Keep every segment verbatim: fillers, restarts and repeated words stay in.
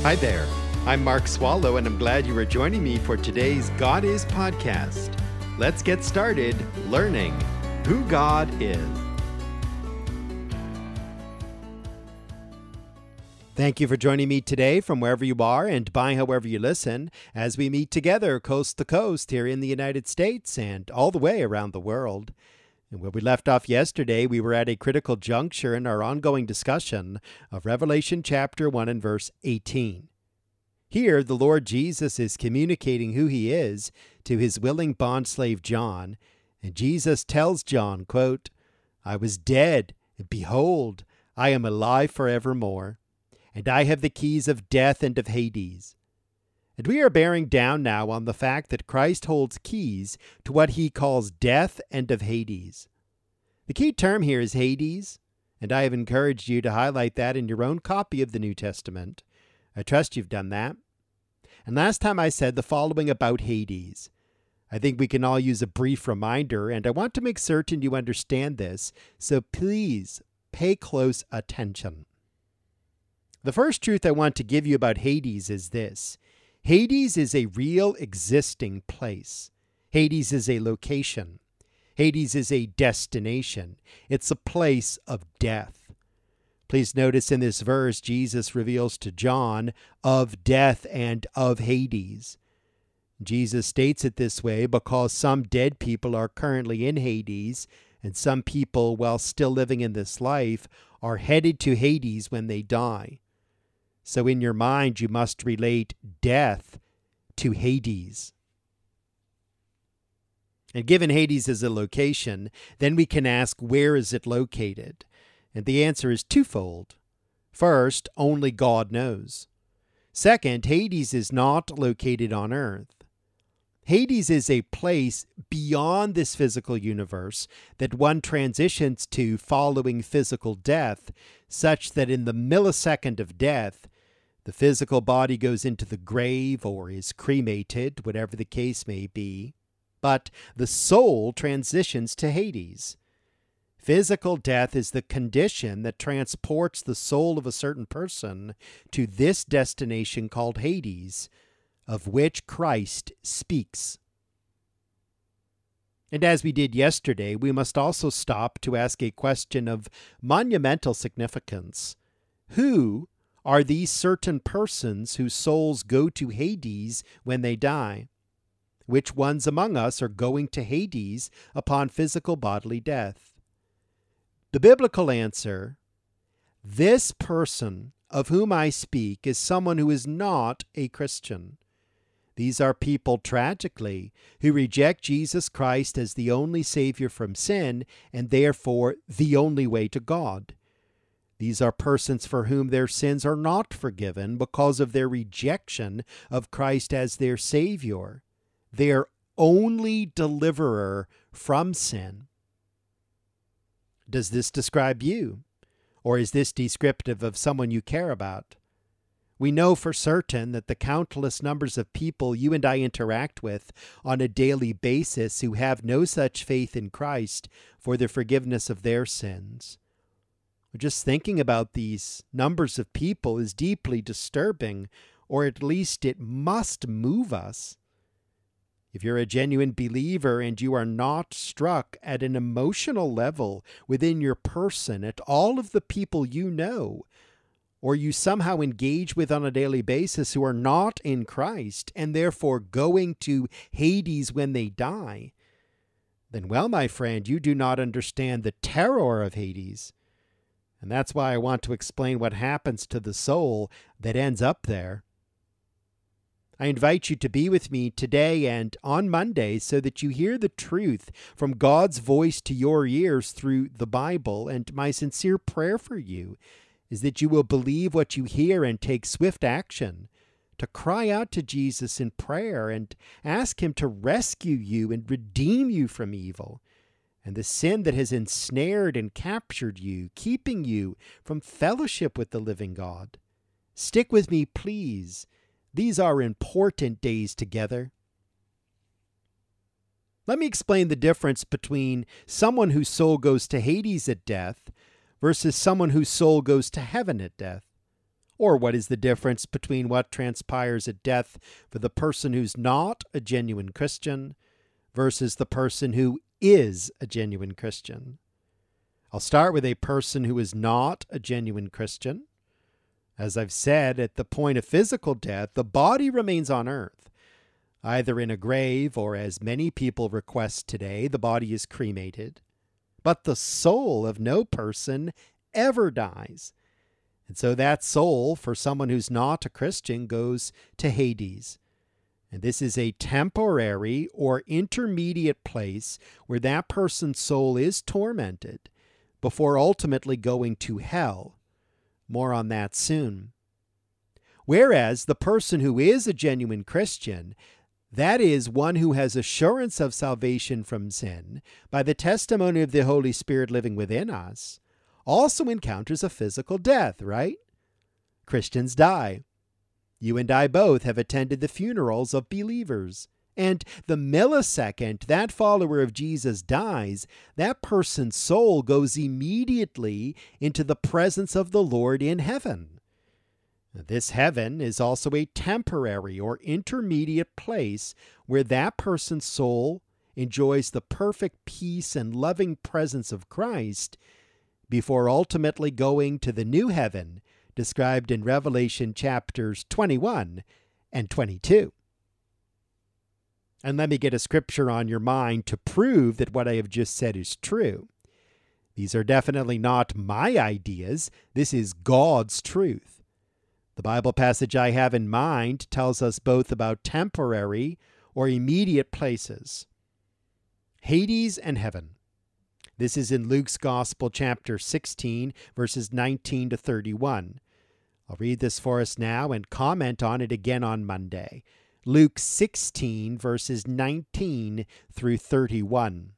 Hi there. I'm Mark Swallow, and I'm glad you are joining me for today's God Is podcast. Let's get started learning who God is. Thank you for joining me today from wherever you are and by however you listen as we meet together coast to coast here in the United States and all the way around the world. And where we left off yesterday, we were at a critical juncture in our ongoing discussion of Revelation chapter one and verse eighteen. Here, the Lord Jesus is communicating who he is to his willing bondslave John, and Jesus tells John, quote, "I was dead, and behold, I am alive forevermore, and I have the keys of death and of Hades." And we are bearing down now on the fact that Christ holds keys to what he calls death and of Hades. The key term here is Hades, and I have encouraged you to highlight that in your own copy of the New Testament. I trust you've done that. And last time I said the following about Hades. I think we can all use a brief reminder, and I want to make certain you understand this, so please pay close attention. The first truth I want to give you about Hades is this. Hades is a real existing place. Hades is a location. Hades is a destination. It's a place of death. Please notice in this verse, Jesus reveals to John of death and of Hades. Jesus states it this way because some dead people are currently in Hades, and some people, while still living in this life, are headed to Hades when they die. So in your mind, you must relate death to Hades. And given Hades is a location, then we can ask, where is it located? And the answer is twofold. First, only God knows. Second, Hades is not located on earth. Hades is a place beyond this physical universe that one transitions to following physical death, such that in the millisecond of death, the physical body goes into the grave or is cremated, whatever the case may be, but the soul transitions to Hades. Physical death is the condition that transports the soul of a certain person to this destination called Hades, of which Christ speaks. And as we did yesterday, we must also stop to ask a question of monumental significance. Who are these certain persons whose souls go to Hades when they die? Which ones among us are going to Hades upon physical bodily death? The biblical answer, this person of whom I speak is someone who is not a Christian. These are people, tragically, who reject Jesus Christ as the only Savior from sin and therefore the only way to God. These are persons for whom their sins are not forgiven because of their rejection of Christ as their Savior, their only deliverer from sin. Does this describe you? Or is this descriptive of someone you care about? We know for certain that the countless numbers of people you and I interact with on a daily basis who have no such faith in Christ for the forgiveness of their sins. Just thinking about these numbers of people is deeply disturbing, or at least it must move us. If you're a genuine believer and you are not struck at an emotional level within your person at all of the people you know, or you somehow engage with on a daily basis who are not in Christ and therefore going to Hades when they die, then, well, my friend, you do not understand the terror of Hades. And that's why I want to explain what happens to the soul that ends up there. I invite you to be with me today and on Monday so that you hear the truth from God's voice to your ears through the Bible. And my sincere prayer for you is that you will believe what you hear and take swift action to cry out to Jesus in prayer and ask him to rescue you and redeem you from evil and the sin that has ensnared and captured you, keeping you from fellowship with the living God. Stick with me, please. These are important days together. Let me explain the difference between someone whose soul goes to Hades at death versus someone whose soul goes to heaven at death. Or what is the difference between what transpires at death for the person who's not a genuine Christian versus the person who is a genuine Christian? I'll start with a person who is not a genuine Christian. As I've said, at the point of physical death, the body remains on earth, either in a grave or, as many people request today, the body is cremated. But the soul of no person ever dies. And so that soul, for someone who's not a Christian, goes to Hades. And this is a temporary or intermediate place where that person's soul is tormented before ultimately going to hell. More on that soon. Whereas the person who is a genuine Christian, that is one who has assurance of salvation from sin by the testimony of the Holy Spirit living within us, also encounters a physical death, right? Christians die. You and I both have attended the funerals of believers. And the millisecond that follower of Jesus dies, that person's soul goes immediately into the presence of the Lord in heaven. This heaven is also a temporary or intermediate place where that person's soul enjoys the perfect peace and loving presence of Christ before ultimately going to the new heaven described in Revelation chapters twenty-one and twenty-two. And let me get a scripture on your mind to prove that what I have just said is true. These are definitely not my ideas. This is God's truth. The Bible passage I have in mind tells us both about temporary or immediate places. Hades and heaven. This is in Luke's Gospel, chapter sixteen, verses nineteen to thirty-one. I'll read this for us now and comment on it again on Monday. Luke sixteen, verses nineteen through thirty-one.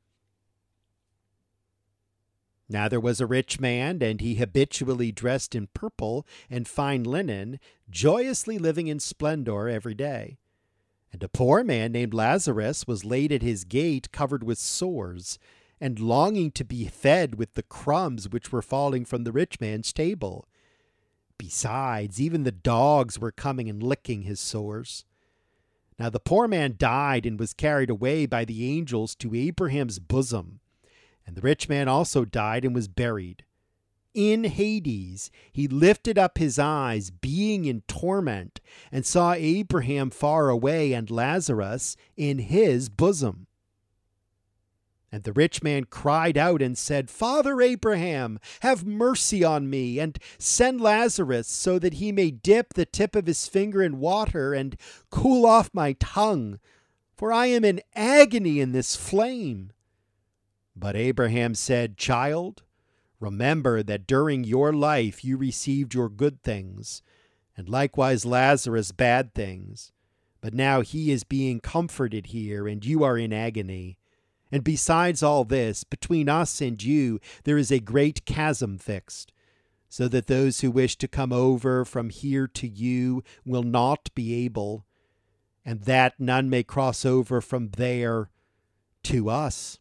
Now there was a rich man, and he habitually dressed in purple and fine linen, joyously living in splendor every day. And a poor man named Lazarus was laid at his gate, covered with sores, and longing to be fed with the crumbs which were falling from the rich man's table. Besides, even the dogs were coming and licking his sores. Now the poor man died and was carried away by the angels to Abraham's bosom. And the rich man also died and was buried. In Hades he lifted up his eyes, being in torment, and saw Abraham far away and Lazarus in his bosom. And the rich man cried out and said, Father Abraham, have mercy on me, and send Lazarus so that he may dip the tip of his finger in water and cool off my tongue, for I am in agony in this flame. But Abraham said, Child, remember that during your life you received your good things, and likewise Lazarus bad things. But now he is being comforted here, and you are in agony. And besides all this, between us and you there is a great chasm fixed, so that those who wish to come over from here to you will not be able, and that none may cross over from there to us.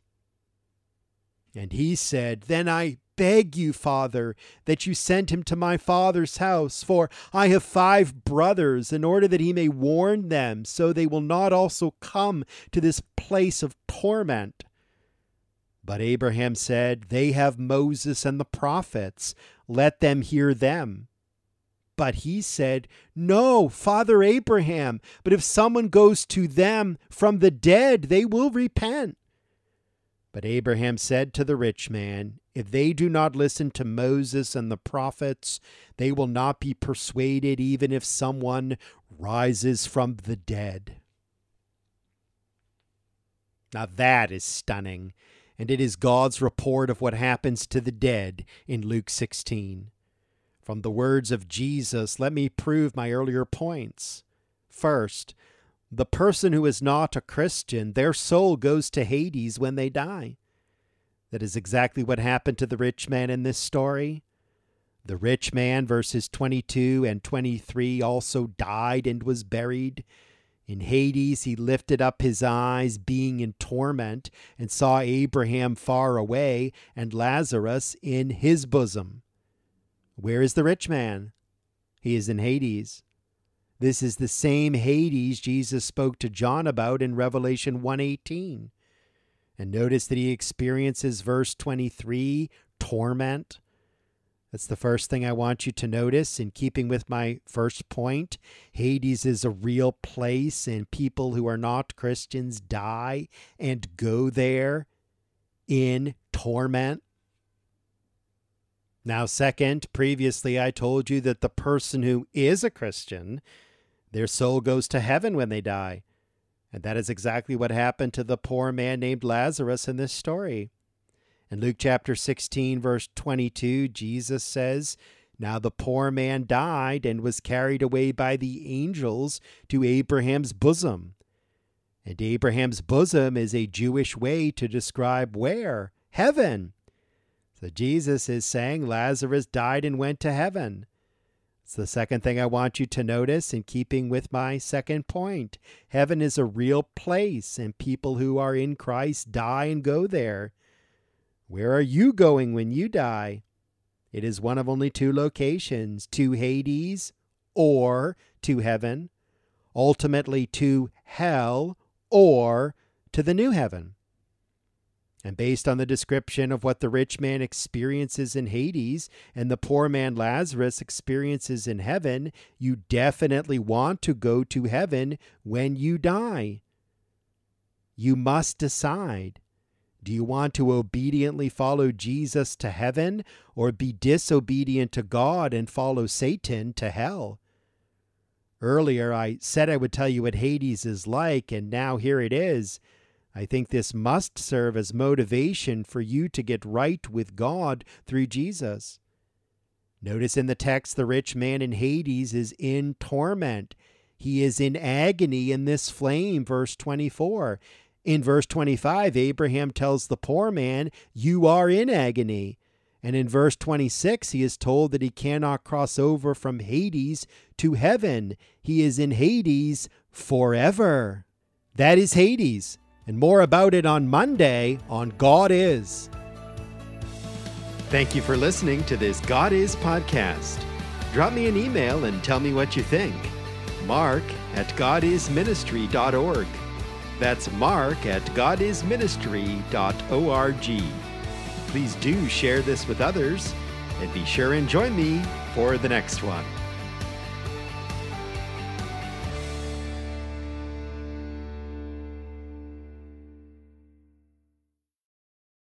And he said, Then I beg you, Father, that you send him to my father's house, for I have five brothers, in order that he may warn them, so they will not also come to this place of torment. But Abraham said, They have Moses and the prophets. Let them hear them. But he said, No, Father Abraham, but if someone goes to them from the dead, they will repent. But Abraham said to the rich man, If they do not listen to Moses and the prophets, they will not be persuaded, even if someone rises from the dead. Now that is stunning, and it is God's report of what happens to the dead in Luke sixteen. From the words of Jesus, let me prove my earlier points. First, the person who is not a Christian, their soul goes to Hades when they die. That is exactly what happened to the rich man in this story. The rich man, verses twenty-two and twenty-three, also died and was buried. In Hades he lifted up his eyes, being in torment, and saw Abraham far away and Lazarus in his bosom. Where is the rich man? he is in Hades. This is the same Hades Jesus spoke to John about in Revelation one eighteen. And notice that he experiences, verse twenty-three, torment. That's the first thing I want you to notice. In keeping with my first point, Hades is a real place, and people who are not Christians die and go there in torment. Now, second, previously I told you that the person who is a Christian, their soul goes to heaven when they die. And that is exactly what happened to the poor man named Lazarus in this story. In Luke chapter sixteen, verse twenty-two, Jesus says, "Now the poor man died and was carried away by the angels to Abraham's bosom." And Abraham's bosom is a Jewish way to describe where? Heaven. So Jesus is saying Lazarus died and went to heaven. It's the second thing I want you to notice in keeping with my second point. Heaven is a real place, and people who are in Christ die and go there. Where are you going when you die? It is one of only two locations, to Hades or to heaven, ultimately to hell or to the new heaven. And based on the description of what the rich man experiences in Hades and the poor man Lazarus experiences in heaven, you definitely want to go to heaven when you die. You must decide. Do you want to obediently follow Jesus to heaven, or be disobedient to God and follow Satan to hell? Earlier, I said I would tell you what Hades is like, and now here it is. I think this must serve as motivation for you to get right with God through Jesus. Notice in the text, the rich man in Hades is in torment. He is in agony in this flame, verse twenty-four. In verse twenty-five, Abraham tells the poor man, "You are in agony." And in verse twenty-six, he is told that he cannot cross over from Hades to heaven. He is in Hades forever. That is Hades. And more about it on Monday on God Is. Thank you for listening to this God Is podcast. Drop me an email and tell me what you think. Mark at god is ministry dot org. That's Mark at god is ministry dot org. Please do share this with others, and be sure and join me for the next one.